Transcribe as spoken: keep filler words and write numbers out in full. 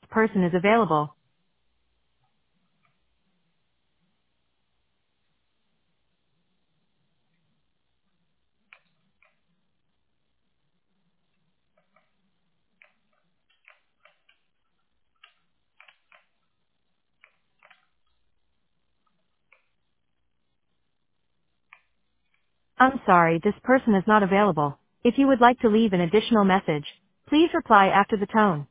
person is available. I'm sorry, this person is not available. If you would like to leave an additional message, please reply after the tone.